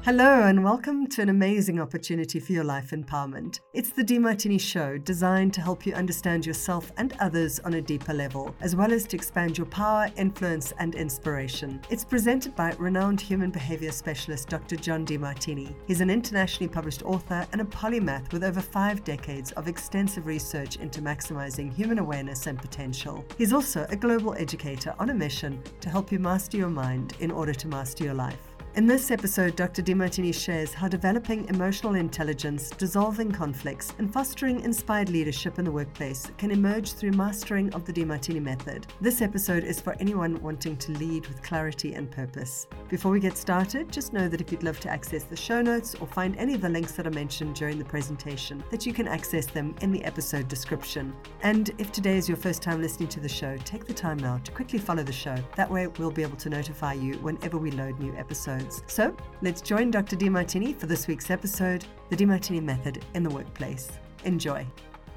Hello and welcome to an amazing opportunity for your life empowerment. It's the Demartini Show, designed to help you understand yourself and others on a deeper level, as well as to expand your power, influence, and inspiration. It's presented by renowned human behavior specialist Dr. John Demartini. He's an internationally published author and a polymath with over 5 decades of extensive research into maximizing human awareness and potential. He's also a global educator on a mission to help you master your mind in order to master your life. In this episode, Dr. Demartini shares how developing emotional intelligence, dissolving conflicts, and fostering inspired leadership in the workplace can emerge through mastering of the Demartini method. This episode is for anyone wanting to lead with clarity and purpose. Before we get started, just know that if you'd love to access the show notes or find any of the links that are mentioned during the presentation, that you can access them in the episode description. And if today is your first time listening to the show, take the time now to quickly follow the show. That way we'll be able to notify you whenever we load new episodes. So let's join Dr. Demartini for this week's episode, The Demartini Method in the Workplace. Enjoy.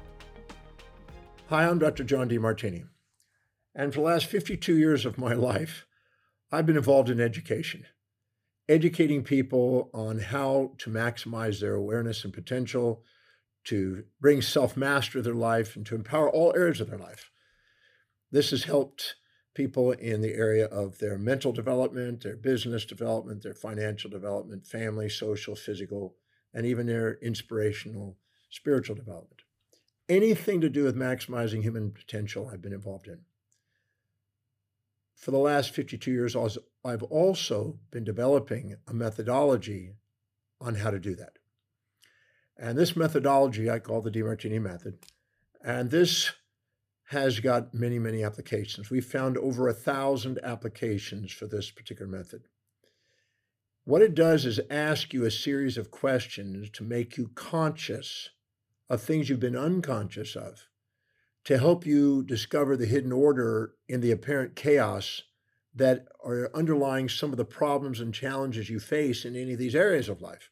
Hi, I'm Dr. John Demartini. And for the last 52 years of my life, I've been involved in education, educating people on how to maximize their awareness and potential, to bring self-mastery to their life, and to empower all areas of their life. This has helped people in the area of their mental development, their business development, their financial development, family, social, physical, and even their inspirational, spiritual development. Anything to do with maximizing human potential, I've been involved in. For the last 52 years, I've also been developing a methodology on how to do that. And this methodology I call the Demartini method. And this has got many, many applications. We've found over 1,000 applications for this particular method. What it does is ask you a series of questions to make you conscious of things you've been unconscious of, to help you discover the hidden order in the apparent chaos that are underlying some of the problems and challenges you face in any of these areas of life.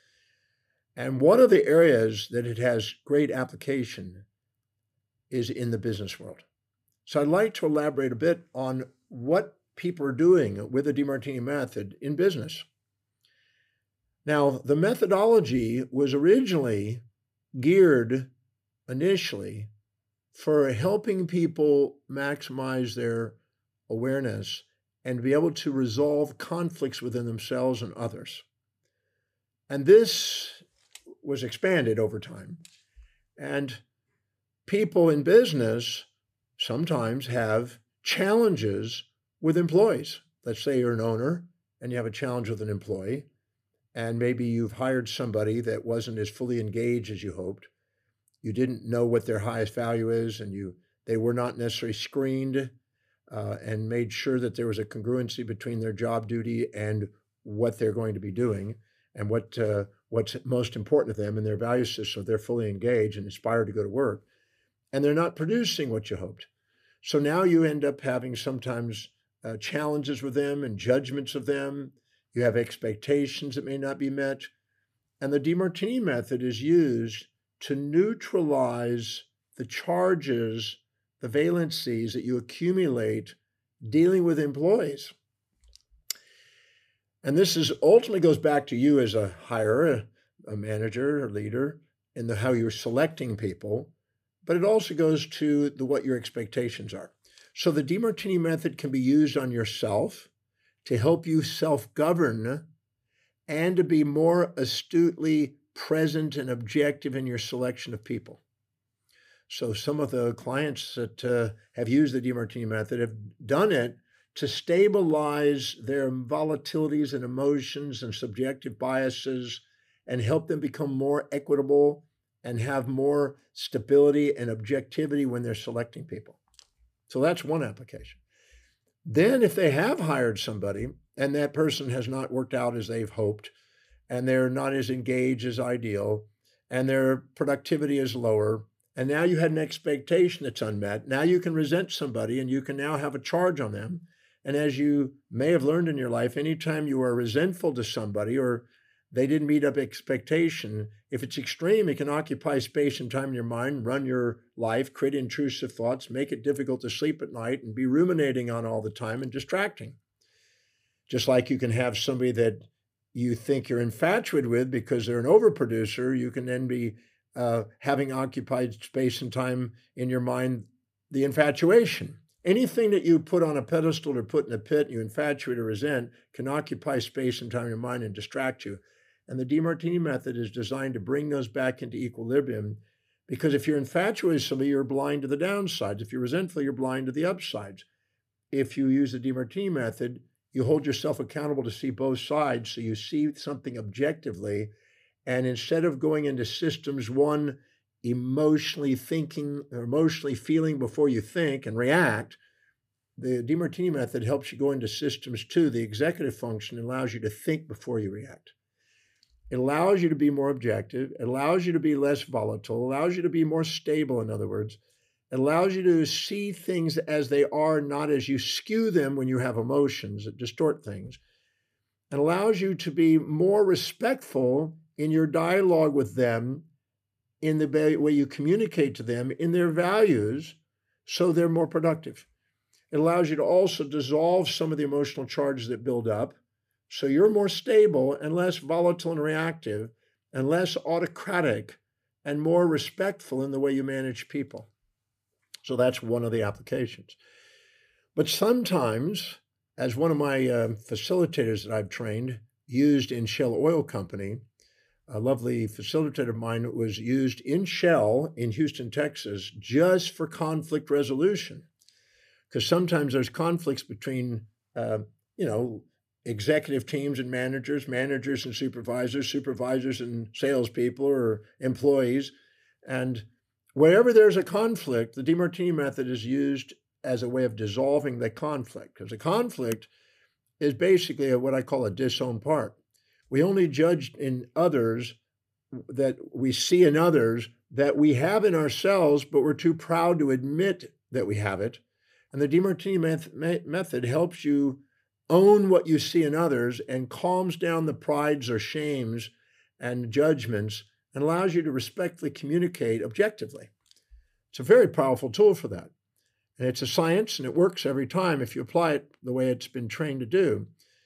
And one of the areas that it has great application is in the business world. So I'd like to elaborate a bit on what people are doing with the Demartini method in business. Now, the methodology was originally geared initially for helping people maximize their awareness and be able to resolve conflicts within themselves and others. And this was expanded over time. And people in business sometimes have challenges with employees. Let's say you're an owner and you have a challenge with an employee, and maybe you've hired somebody that wasn't as fully engaged as you hoped. You didn't know what their highest value is, and they were not necessarily screened and made sure that there was a congruency between their job duty and what they're going to be doing and what's most important to them in their value system. They're fully engaged and inspired to go to work. And they're not producing what you hoped. So now you end up having sometimes challenges with them and judgments of them. You have expectations that may not be met. And the Demartini method is used to neutralize the charges, the valencies that you accumulate dealing with employees. And this ultimately goes back to you as a hirer, a manager, a leader, in how you're selecting people. But it also goes to what your expectations are. So the Demartini method can be used on yourself to help you self-govern and to be more astutely present and objective in your selection of people. So some of the clients that have used the Demartini method have done it to stabilize their volatilities and emotions and subjective biases and help them become more equitable and have more stability and objectivity when they're selecting people. So that's one application. Then if they have hired somebody and that person has not worked out as they've hoped, and they're not as engaged as ideal, and their productivity is lower, and now you had an expectation that's unmet, now you can resent somebody and you can now have a charge on them. And as you may have learned in your life, anytime you are resentful to somebody or they didn't meet up expectation, if it's extreme, it can occupy space and time in your mind, run your life, create intrusive thoughts, make it difficult to sleep at night, and be ruminating on all the time and distracting. Just like you can have somebody that you think you're infatuated with because they're an overproducer, you can then be having occupied space and time in your mind, the infatuation. Anything that you put on a pedestal or put in a pit, you infatuate or resent, can occupy space and time in your mind and distract you. And the DeMartini method is designed to bring those back into equilibrium, because if you're infatuated with somebody, you're blind to the downsides. If you're resentful, you're blind to the upsides. If you use the DeMartini method, you hold yourself accountable to see both sides, so you see something objectively. And instead of going into systems one, emotionally thinking or emotionally feeling before you think and react, the DeMartini method helps you go into systems two, the executive function, allows you to think before you react. It allows you to be more objective. It allows you to be less volatile, allows you to be more stable, in other words. It allows you to see things as they are, not as you skew them when you have emotions that distort things. It allows you to be more respectful in your dialogue with them, in the way you communicate to them, in their values, so they're more productive. It allows you to also dissolve some of the emotional charges that build up, so you're more stable and less volatile and reactive and less autocratic and more respectful in the way you manage people. So that's one of the applications. But sometimes, as one of my facilitators that I've trained used in Shell Oil Company, a lovely facilitator of mine was used in Shell in Houston, Texas, just for conflict resolution. Because sometimes there's conflicts between, executive teams and managers, managers and supervisors, supervisors and salespeople or employees. And wherever there's a conflict, the DeMartini method is used as a way of dissolving the conflict, because the conflict is basically what I call a disowned part. We only judge in others that we see in others that we have in ourselves, but we're too proud to admit that we have it. And the DeMartini method helps you own what you see in others and calms down the prides or shames and judgments and allows you to respectfully communicate objectively. It's a very powerful tool for that. And it's a science, and it works every time if you apply it the way it's been trained to do.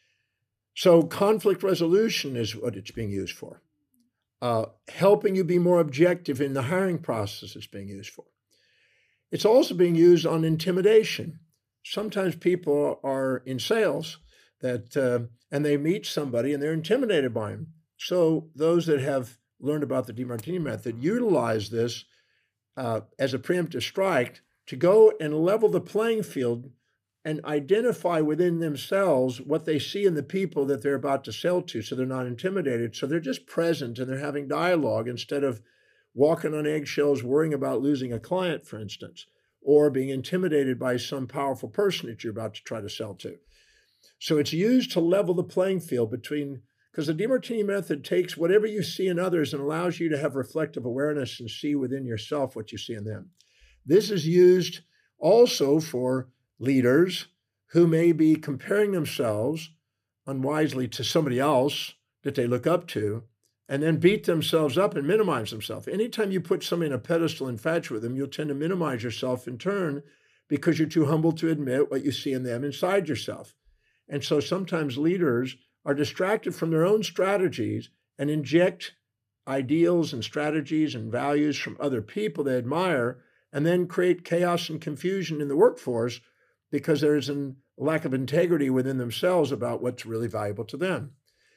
So conflict resolution is what it's being used for. Helping you be more objective in the hiring process it's being used for. It's also being used on intimidation. Sometimes people are in sales and they meet somebody and they're intimidated by him. So those that have learned about the DeMartini method utilize this as a preemptive strike to go and level the playing field and identify within themselves what they see in the people that they're about to sell to, so they're not intimidated. So they're just present and they're having dialogue instead of walking on eggshells, worrying about losing a client, for instance, or being intimidated by some powerful person that you're about to try to sell to. So it's used to level the playing field because the DeMartini method takes whatever you see in others and allows you to have reflective awareness and see within yourself what you see in them. This is used also for leaders who may be comparing themselves unwisely to somebody else that they look up to, and then beat themselves up and minimize themselves. Anytime you put somebody in a pedestal and infatuate with them, you'll tend to minimize yourself in turn because you're too humble to admit what you see in them inside yourself. And so sometimes leaders are distracted from their own strategies and inject ideals and strategies and values from other people they admire, and then create chaos and confusion in the workforce because there's a lack of integrity within themselves about what's really valuable to them.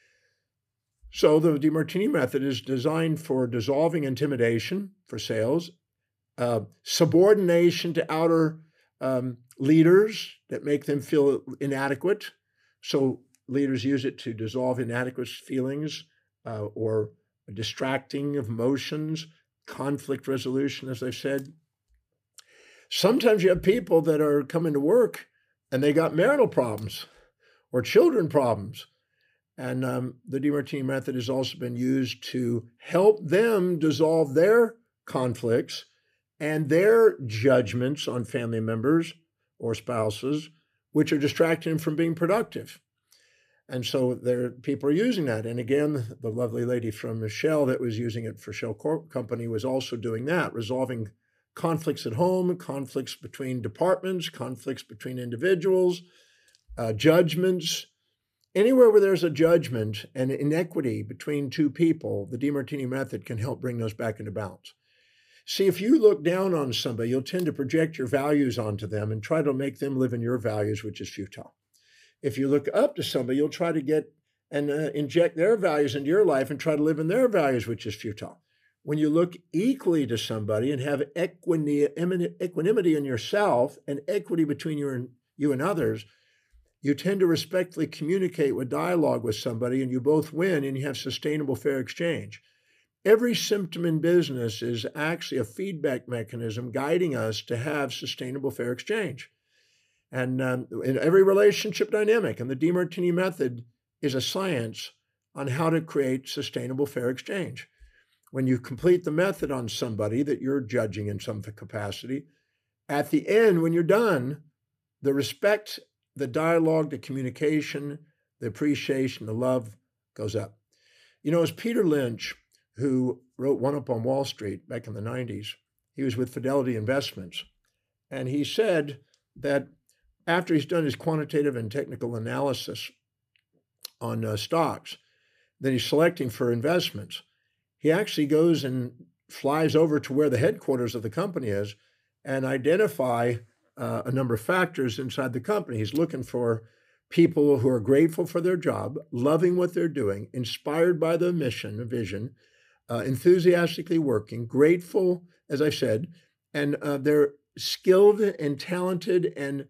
So the DeMartini method is designed for dissolving intimidation for sales, subordination to outer leaders that make them feel inadequate. So leaders use it to dissolve inadequate feelings or distracting of emotions, conflict resolution, as I said. Sometimes you have people that are coming to work and they got marital problems or children problems. And the DeMartini method has also been used to help them dissolve their conflicts and their judgments on family members or spouses, which are distracting them from being productive. And so people are using that. And again, the lovely lady from Shell that was using it for Shell Company was also doing that, resolving conflicts at home, conflicts between departments, conflicts between individuals, judgments, Anywhere where there's a judgment and inequity between two people, the Demartini method can help bring those back into balance. See, if you look down on somebody, you'll tend to project your values onto them and try to make them live in your values, which is futile. If you look up to somebody, you'll try to get and inject their values into your life and try to live in their values, which is futile. When you look equally to somebody and have equanimity in yourself and equity between you and others, you tend to respectfully communicate with dialogue with somebody, and you both win, and you have sustainable, fair exchange. Every symptom in business is actually a feedback mechanism guiding us to have sustainable, fair exchange. And in every relationship dynamic, and the Demartini method is a science on how to create sustainable, fair exchange. When you complete the method on somebody that you're judging in some capacity, at the end, when you're done, the respect, the dialogue, the communication, the appreciation, the love goes up. You know, as Peter Lynch, who wrote One Up on Wall Street back in the 90s, he was with Fidelity Investments. And he said that after he's done his quantitative and technical analysis on stocks that he's selecting for investments, he actually goes and flies over to where the headquarters of the company is and identify a number of factors inside the company. He's looking for people who are grateful for their job, loving what they're doing, inspired by the mission, vision, enthusiastically working, grateful, as I said, and they're skilled and talented and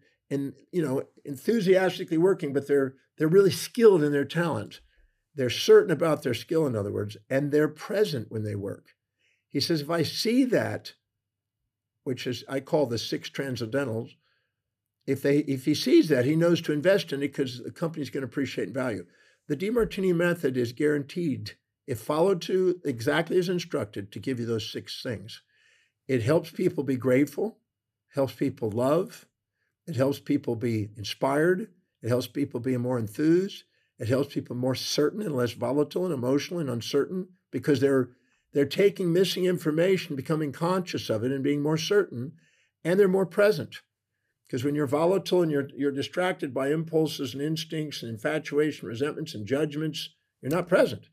enthusiastically working, but they're really skilled in their talent. They're certain about their skill, in other words, and they're present when they work. He says, if I see that, which is I call the 6 transcendentals, if he sees that, he knows to invest in it because the company's going to appreciate value. The Demartini method is guaranteed, if followed to exactly as instructed, to give you those 6 things. It helps people be grateful, helps people love, it helps people be inspired, it helps people be more enthused, it helps people more certain and less volatile and emotional and uncertain because they're taking missing information, becoming conscious of it and being more certain, and they're more present. Because when you're volatile and you're distracted by impulses and instincts and infatuation, resentments and judgments, you're not present.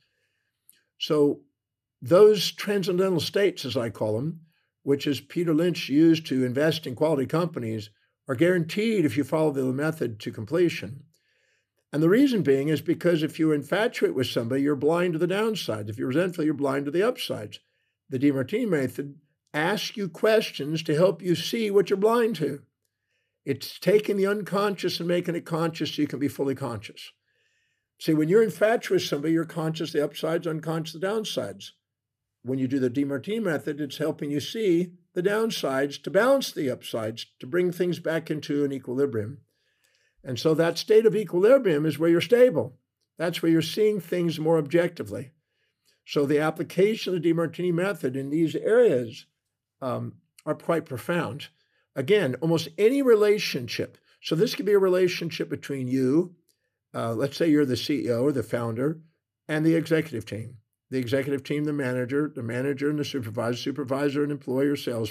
So those transcendental states, as I call them, which is Peter Lynch used to invest in quality companies, are guaranteed if you follow the method to completion. And the reason being is because if you infatuate with somebody, you're blind to the downsides. If you're resentful, you're blind to the upsides. The Demartini method asks you questions to help you see what you're blind to. It's taking the unconscious and making it conscious so you can be fully conscious. See, when you're infatuated with somebody, you're conscious the upsides, unconscious the downsides. When you do the Demartini method, it's helping you see the downsides to balance the upsides, to bring things back into an equilibrium. And so that state of equilibrium is where you're stable. That's where you're seeing things more objectively. So the application of the Demartini method in these areas are quite profound. Again, almost any relationship. So this could be a relationship between you, let's say you're the CEO or the founder, and the executive team. The executive team, the manager and the supervisor and employer, sales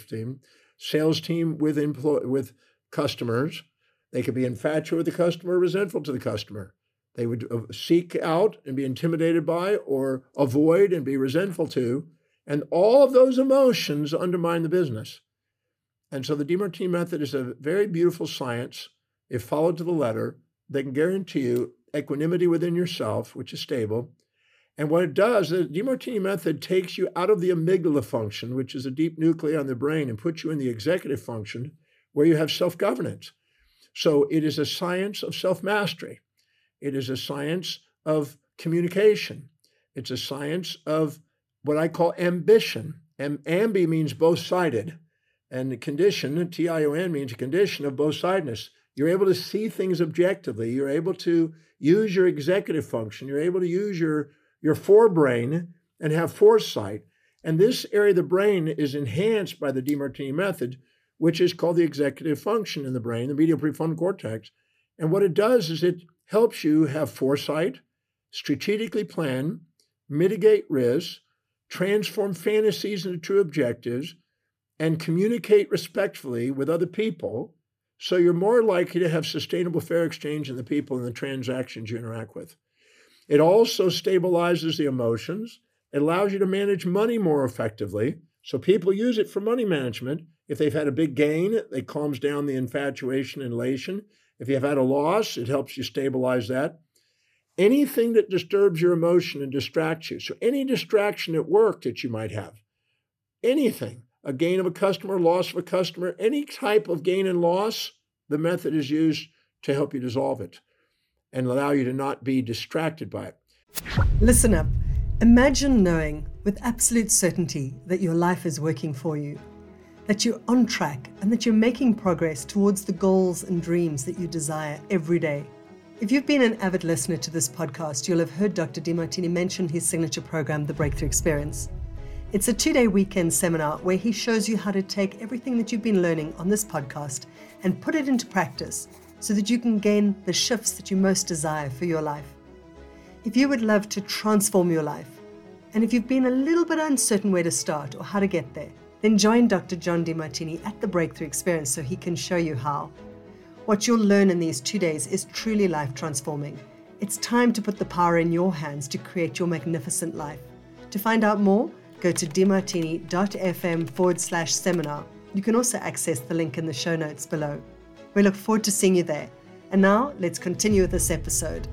team with customers. They could be infatuated with the customer, resentful to the customer. They would seek out and be intimidated by or avoid and be resentful to. And all of those emotions undermine the business. And so the Demartini method is a very beautiful science. If followed to the letter, they can guarantee you equanimity within yourself, which is stable. And what it does, the Demartini method takes you out of the amygdala function, which is a deep nuclei on the brain, and puts you in the executive function where you have self-governance. So it is a science of self-mastery. It is a science of communication. It's a science of what I call ambition. Ambi means both-sided. And the condition, T-I-O-N, means a condition of both-sidedness. You're able to see things objectively. You're able to use your executive function. You're able to use your forebrain and have foresight. And this area of the brain is enhanced by the Demartini method, which is called the executive function in the brain, the medial prefrontal cortex. And what it does is it helps you have foresight, strategically plan, mitigate risks, transform fantasies into true objectives, and communicate respectfully with other people So you're more likely to have sustainable fair exchange in the people and the transactions you interact with. It also stabilizes the emotions. It allows you to manage money more effectively. So people use it for money management. If they've had a big gain, it calms down the infatuation and elation. If you've had a loss, it helps you stabilize that. Anything that disturbs your emotion and distracts you. So any distraction at work that you might have, anything, a gain of a customer, loss of a customer, any type of gain and loss, the method is used to help you dissolve it and allow you to not be distracted by it. Listen up. Imagine knowing with absolute certainty that your life is working for you, that you're on track, and that you're making progress towards the goals and dreams that you desire every day. If you've been an avid listener to this podcast, you'll have heard Dr. Demartini mention his signature program, The Breakthrough Experience. It's a 2-day weekend seminar where he shows you how to take everything that you've been learning on this podcast and put it into practice so that you can gain the shifts that you most desire for your life. If you would love to transform your life, and if you've been a little bit uncertain where to start or how to get there, then join Dr. John Demartini at The Breakthrough Experience so he can show you how. What you'll learn in these 2 days is truly life transforming. It's time to put the power in your hands to create your magnificent life. To find out more, go to demartini.fm/seminar. You can also access the link in the show notes below. We look forward to seeing you there. And now let's continue with this episode.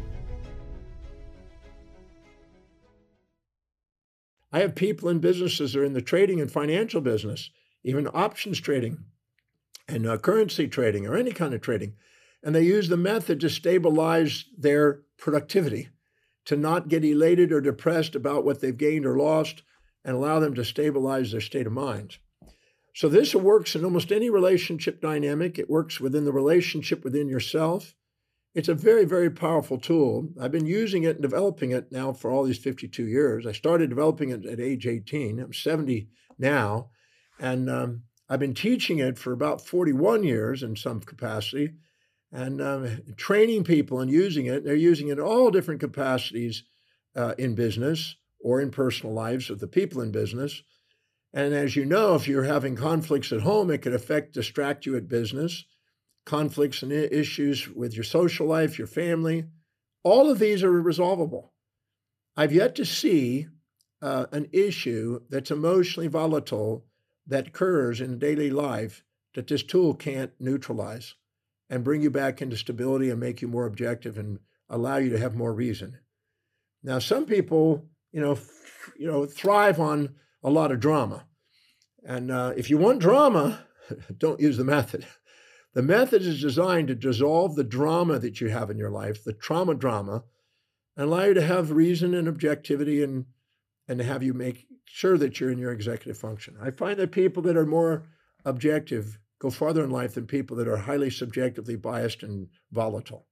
I have people in businesses that are in the trading and financial business, even options trading and currency trading or any kind of trading. And they use the method to stabilize their productivity, to not get elated or depressed about what they've gained or lost, and allow them to stabilize their state of mind. So this works in almost any relationship dynamic. It works within the relationship within yourself. It's a very, very powerful tool. I've been using it and developing it now for all these 52 years. I started developing it at age 18. I'm 70 now. And I've been teaching it for about 41 years in some capacity and training people and using it. They're using it in all different capacities in business or in personal lives of the people in business. And as you know, if you're having conflicts at home, it could distract you at business. Conflicts and issues with your social life, your family, all of these are resolvable. I've yet to see an issue that's emotionally volatile that occurs in daily life that this tool can't neutralize and bring you back into stability and make you more objective and allow you to have more reason. Now, some people, thrive on a lot of drama. And if you want drama, don't use the method. The method is designed to dissolve the drama that you have in your life, the trauma, and allow you to have reason and objectivity and to have you make sure that you're in your executive function. I find that people that are more objective go farther in life than people that are highly subjectively biased and volatile.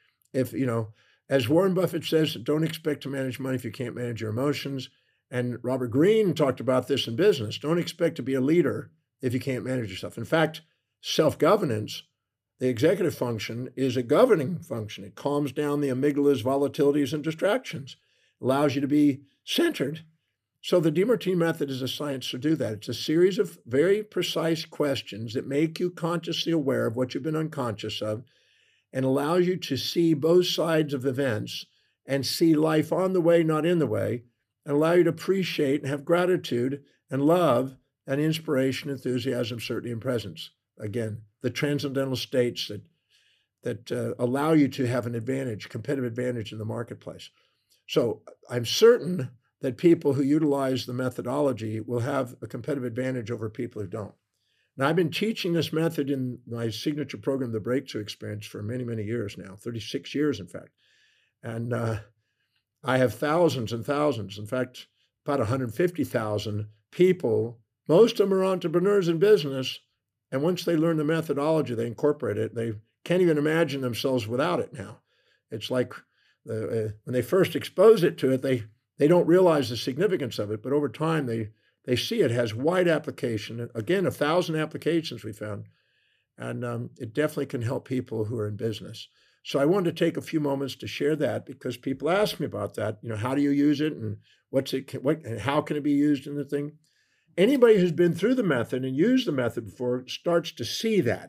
As Warren Buffett says, don't expect to manage money if you can't manage your emotions. And Robert Greene talked about this in business. Don't expect to be a leader if you can't manage yourself. In fact, self-governance, the executive function, is a governing function. It calms down the amygdala's volatilities and distractions, allows you to be centered. So the Demartini method is a science to do that. It's a series of very precise questions that make you consciously aware of what you've been unconscious of and allows you to see both sides of events and see life on the way, not in the way, and allow you to appreciate and have gratitude and love and inspiration, enthusiasm, certainty, and presence. Again, the transcendental states that allow you to have an advantage, competitive advantage in the marketplace. So I'm certain that people who utilize the methodology will have a competitive advantage over people who don't. Now, I've been teaching this method in my signature program, The Breakthrough Experience, for many, many years now, 36 years, in fact. And I have thousands and thousands, in fact, about 150,000 people. Most of them are entrepreneurs in business. And once they learn the methodology, they incorporate it. They can't even imagine themselves without it now. It's like when they first expose it to it, they don't realize the significance of it. But over time, they see it has wide application. Again, 1,000 applications we found. And it definitely can help people who are in business. So I wanted to take a few moments to share that because people ask me about that. How do you use it and how can it be used in the thing? Anybody who's been through the method and used the method before starts to see that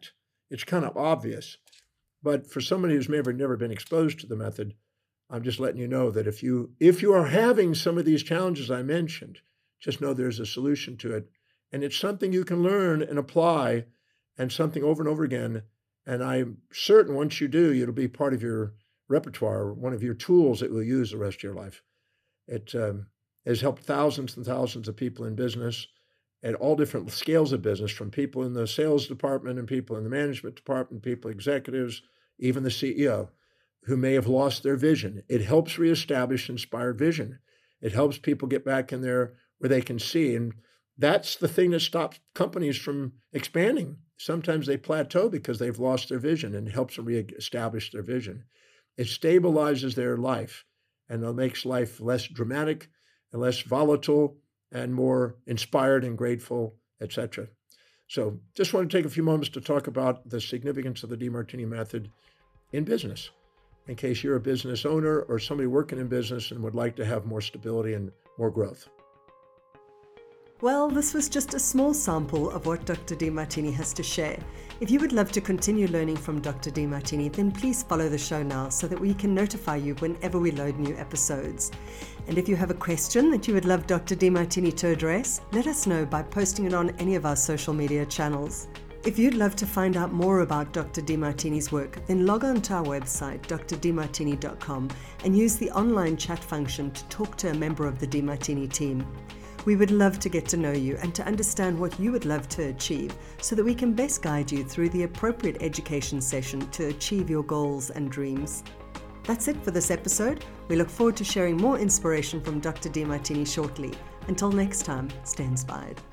it's kind of obvious. But for somebody who's never been exposed to the method, I'm just letting you know that if you are having some of these challenges I mentioned, just know there's a solution to it. And it's something you can learn and apply, and something over and over again. And I'm certain once you do, it'll be part of your repertoire, one of your tools that you'll use the rest of your life. It has helped thousands and thousands of people in business at all different scales of business, from people in the sales department and people in the management department, people, executives, even the CEO, who may have lost their vision. It helps reestablish inspired vision. It helps people get back in there where they can see. And that's the thing that stops companies from expanding. Sometimes they plateau because they've lost their vision, and it helps them reestablish their vision. It stabilizes their life, and it makes life less dramatic and less volatile and more inspired and grateful, etc. So just want to take a few moments to talk about the significance of the Demartini method in business, in case you're a business owner or somebody working in business and would like to have more stability and more growth. Well, this was just a small sample of what Dr. Demartini has to share. If you would love to continue learning from Dr. Demartini, then please follow the show now so that we can notify you whenever we load new episodes. And if you have a question that you would love Dr. Demartini to address, let us know by posting it on any of our social media channels. If you'd love to find out more about Dr. Demartini's work, then log on to our website, drdemartini.com, and use the online chat function to talk to a member of the Demartini team. We would love to get to know you and to understand what you would love to achieve so that we can best guide you through the appropriate education session to achieve your goals and dreams. That's it for this episode. We look forward to sharing more inspiration from Dr. Demartini shortly. Until next time, stay inspired.